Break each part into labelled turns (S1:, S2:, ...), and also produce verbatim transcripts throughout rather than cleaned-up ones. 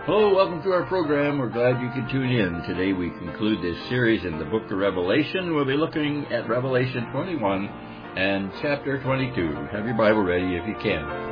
S1: Hello, welcome to our program. We're glad you could tune in. Today we conclude this series in the book of Revelation. We'll be looking at Revelation twenty-one and chapter twenty-two. Have your Bible ready if you can.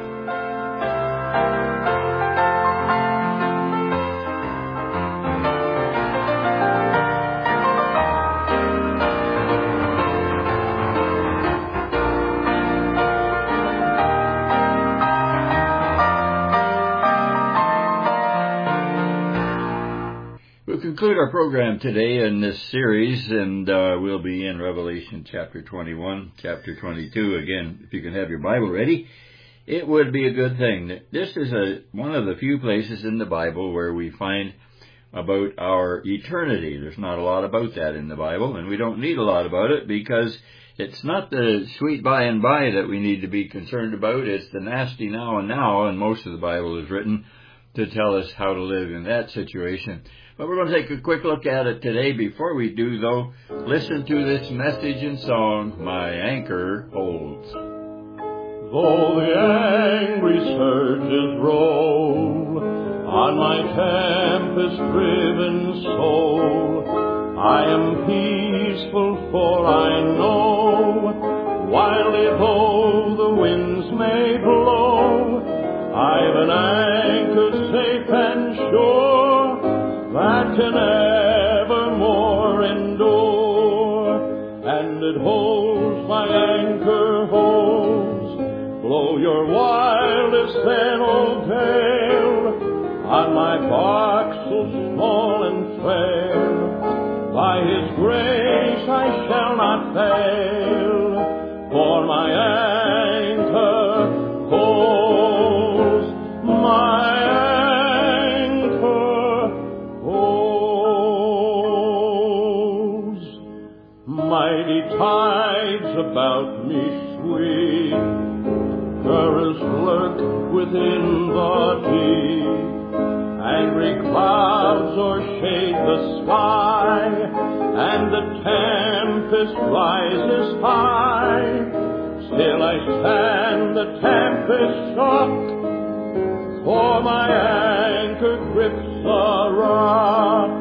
S1: Conclude our program today in this series, and uh, we'll be in Revelation chapter twenty-one, chapter twenty-two. Again, if you can have your Bible ready, it would be a good thing. This is a one of the few places in the Bible where we find about our eternity. There's not a lot about that in the Bible, and we don't need a lot about it because it's not the sweet by and by that we need to be concerned about. It's the nasty now and now, and most of the Bible is written to tell us how to live in that situation. But we're going to take a quick look at it today. Before we do, though, listen to this message and song, My Anchor Holds.
S2: Though the angry surges roll on my tempest-driven soul, I am peaceful, for I know, wildly though the winds may blow, I've an anchor safe and sure that can evermore endure, and it holds, my anchor holds. Blow your wildest sail, O gale, on my bark so small and frail. By His grace I shall not fail, for my anchor holds, my tides about me sweep, currents lurk within the deep, angry clouds o'ershade the sky, and the tempest rises high. Still I stand the tempest shock, for my anchor grips the rock.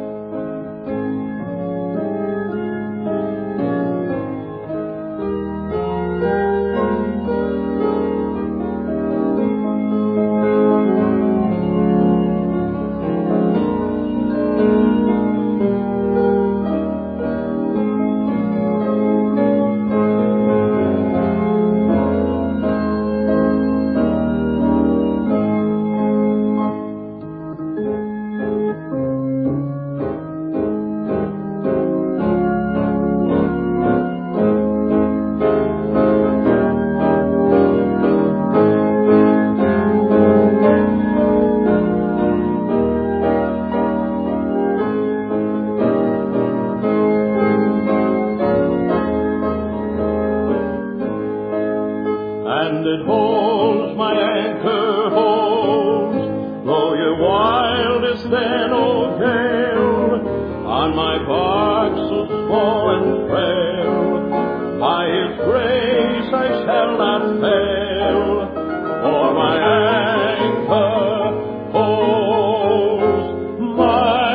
S2: And it holds, my anchor holds. Blow your wildest then, O gale, on my bark so small and frail. By His grace I shall not fail, for my anchor holds, my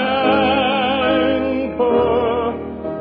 S2: anchor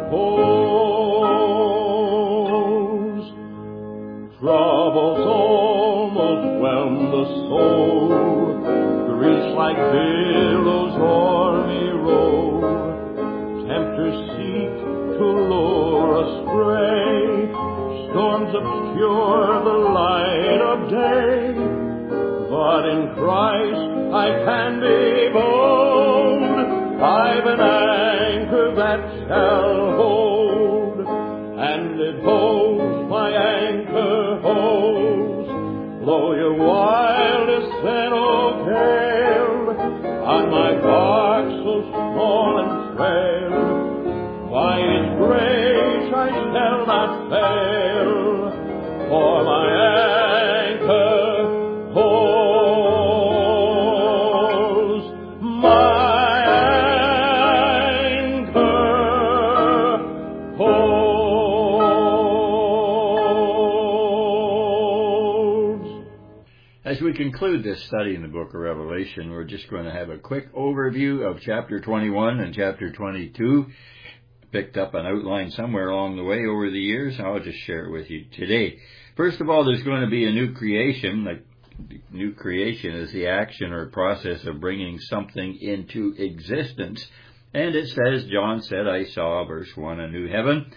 S2: holds. Troubles almost whelm the soul, griefs like billows o'er me roll. Tempters seek to lure astray, storms obscure the light of day. But in Christ I can be bold, I've an anchor that shall hold, and it holds, my anchor holds. Blow your wildest sail, O gale, on my bark so small and frail. By His grace I shall not fail, for my anchor holds, my anchor
S1: As we conclude this study in the book of Revelation, we're just going to have a quick overview of chapter twenty-one and chapter twenty-two. Picked up an outline somewhere along the way over the years. I'll just share it with you today. First of all, there's going to be a new creation. Like new creation is the action or process of bringing something into existence. And it says, John said, I saw, verse one, a new heaven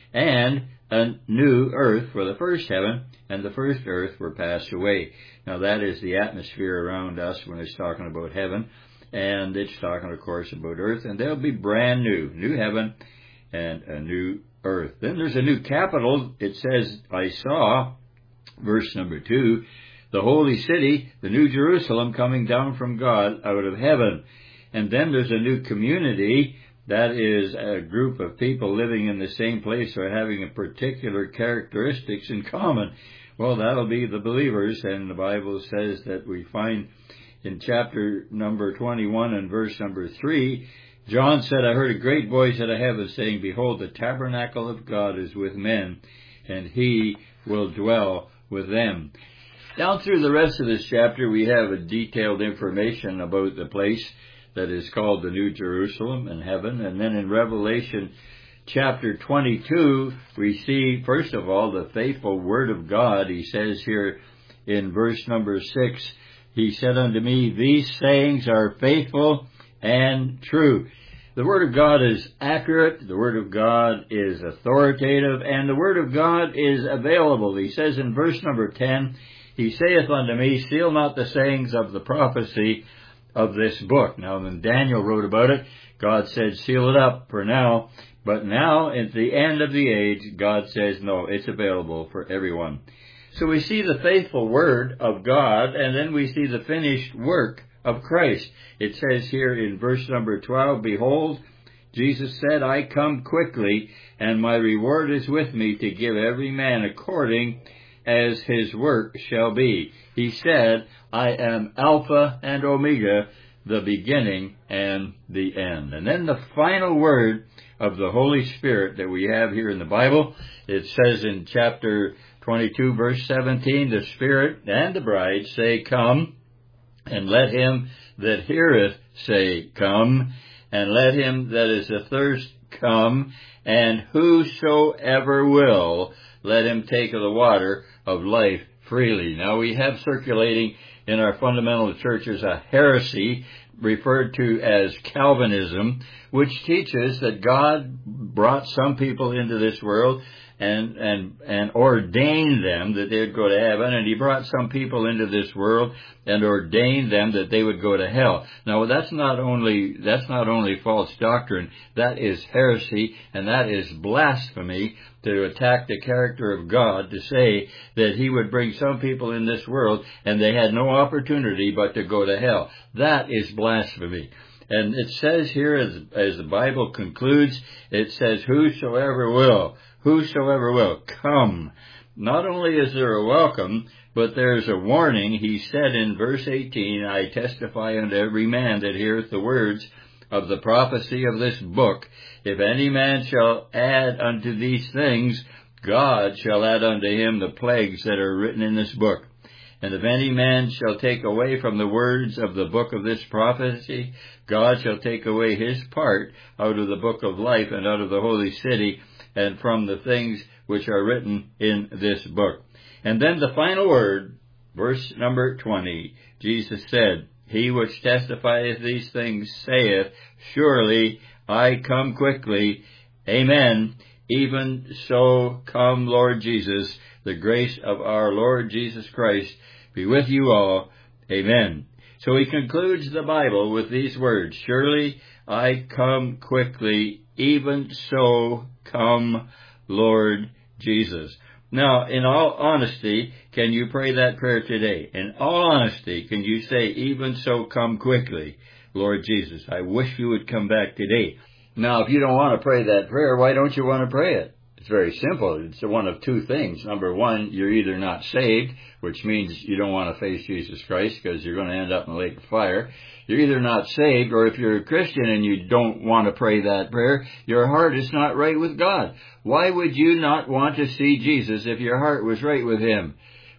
S1: and a new earth, for the first heaven and the first earth were passed away. Now that is the atmosphere around us when it's talking about heaven. And it's talking, of course, about earth. And they'll be brand new. New heaven and a new earth. Then there's a new capital. It says, I saw, verse number two, the holy city, the new Jerusalem, coming down from God out of heaven. And then there's a new community. That is a group of people living in the same place or having a particular characteristics in common. Well, that'll be the believers. And the Bible says that we find in chapter number twenty-one and verse number three, John said, I heard a great voice out of heaven saying, behold, the tabernacle of God is with men, and he will dwell with them. Down through the rest of this chapter, we have a detailed information about the place that is called the New Jerusalem in heaven. And then in Revelation chapter twenty-two, we see, first of all, the faithful word of God. He says here in verse number six, he said unto me, these sayings are faithful and true. The Word of God is accurate, the Word of God is authoritative, and the Word of God is available. He says in verse number ten, he saith unto me, seal not the sayings of the prophecy of this book. Now, when Daniel wrote about it, God said, seal it up for now. But now, at the end of the age, God says, no, it's available for everyone. So we see the faithful Word of God, and then we see the finished work of Christ. It says here in verse number twelve, behold, Jesus said, I come quickly, and my reward is with me to give every man according as his work shall be. He said, I am Alpha and Omega, the beginning and the end. And then the final word of the Holy Spirit that we have here in the Bible, it says in chapter twenty-two, verse seventeen, the Spirit and the bride say, come, and let him that heareth say, come, and let him that is athirst come, and whosoever will, let him take of the water of life freely. Now we have circulating in our fundamental churches a heresy referred to as Calvinism, which teaches that God brought some people into this world and and and ordained them that they would go to heaven, and he brought some people into this world and ordained them that they would go to hell. Now that's not only that's not only false doctrine, that is heresy, and that is blasphemy to attack the character of God, to say that he would bring some people in this world and they had no opportunity but to go to hell. That is blasphemy. And it says here, as, as the Bible concludes, it says, whosoever will, whosoever will, come. Not only is there a welcome, but there's a warning. He said in verse eighteen, I testify unto every man that heareth the words of the prophecy of this book, if any man shall add unto these things, God shall add unto him the plagues that are written in this book. And if any man shall take away from the words of the book of this prophecy, God shall take away his part out of the book of life and out of the holy city and from the things which are written in this book. And then the final word, verse number twenty, Jesus said, he which testifieth these things saith, surely I come quickly. Amen. Even so come, Lord Jesus. The grace of our Lord Jesus Christ be with you all. Amen. So he concludes the Bible with these words, surely I come quickly. Even so come, Lord Jesus. Now, in all honesty, can you pray that prayer today? In all honesty, can you say, even so come quickly, Lord Jesus? I wish you would come back today. Now, if you don't want to pray that prayer, why don't you want to pray it? It's very simple. It's one of two things. Number one, you're either not saved, which means you don't want to face Jesus Christ because you're going to end up in the lake of fire. You're either not saved, or if you're a Christian and you don't want to pray that prayer, your heart is not right with God. Why would you not want to see Jesus if your heart was right with him?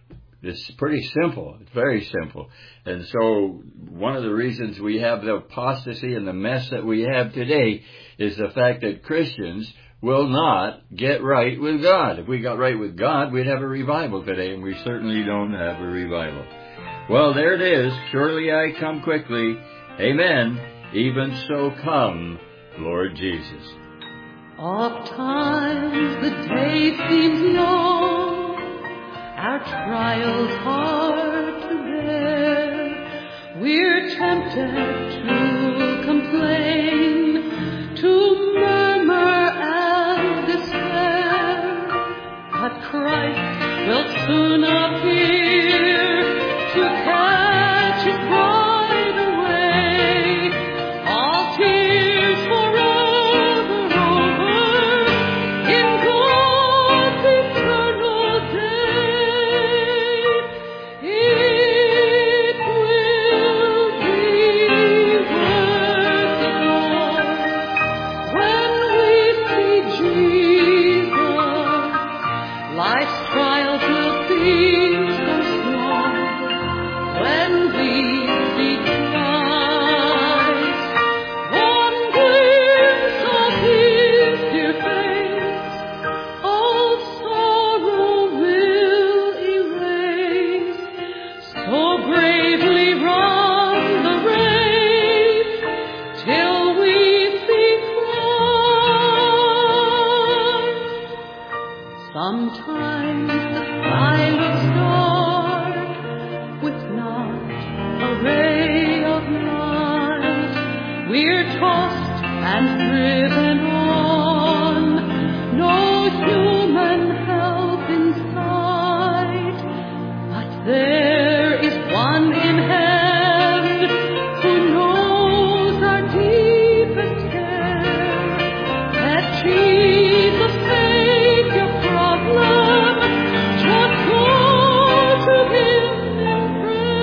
S1: It's pretty simple. It's very simple. And so one of the reasons we have the apostasy and the mess that we have today is the fact that Christians will not get right with God. If we got right with God, we'd have a revival today, and we certainly don't have a revival. Well, there it is. Surely I come quickly. Amen. Even so come, Lord Jesus.
S3: Oft times the day seems long, our trials hard to bear. We're tempted to complain, to murmur and despair. But Christ will soon appear to catch His bride away. All tears forever over in God's eternal day. It will be worth it all when we see Jesus. Life's trials will seem so small when we see Christ. One glimpse of His dear face, all sorrow will erase. So bravely run the race till we see Christ. Sometimes the sky looks dark with not a ray of light. We're tossed and driven on, no human help in sight. But there is one in heaven who knows our deepest care. Let Jesus take your problem, just go to Him in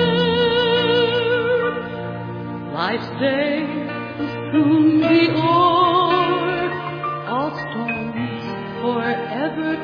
S3: prayer. Life's day will soon be o'er, all storms forever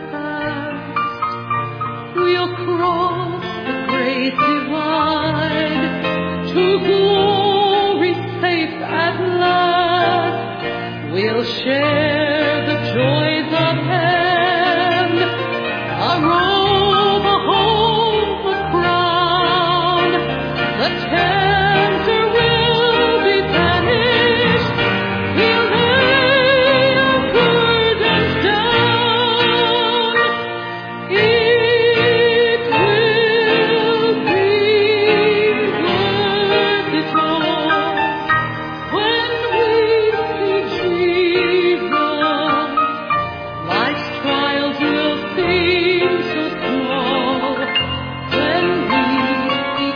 S3: past. We'll cross the great divide to glory safe at last. We'll share the joys of heaven, a robe, a home, a crown. The tempter will be banished. We'll lay our burdens down. It will be worth it all when we see Jesus. Life's trials will seem so small when we see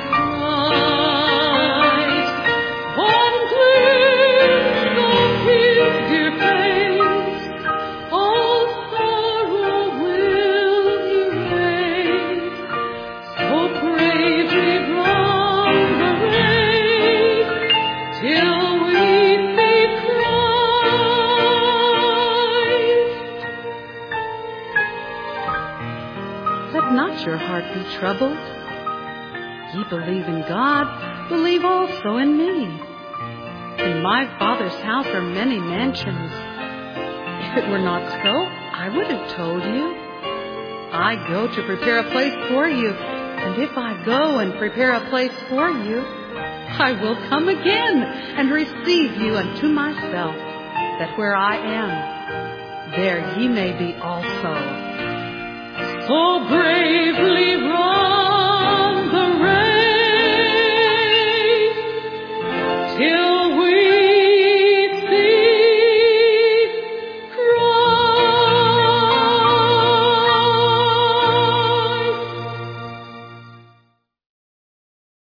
S3: Christ. One glimpse of His dear face, all sorrow will erase. So bravely run the race till we see Christ. Let not your heart be troubled. Ye believe in God, believe also in me. In my Father's house are many mansions. If it were not so, I would have told you. I go to prepare a place for you, and if I go and prepare a place for you, I will come again and receive you unto myself, that where I am, there ye may be also. So bravely run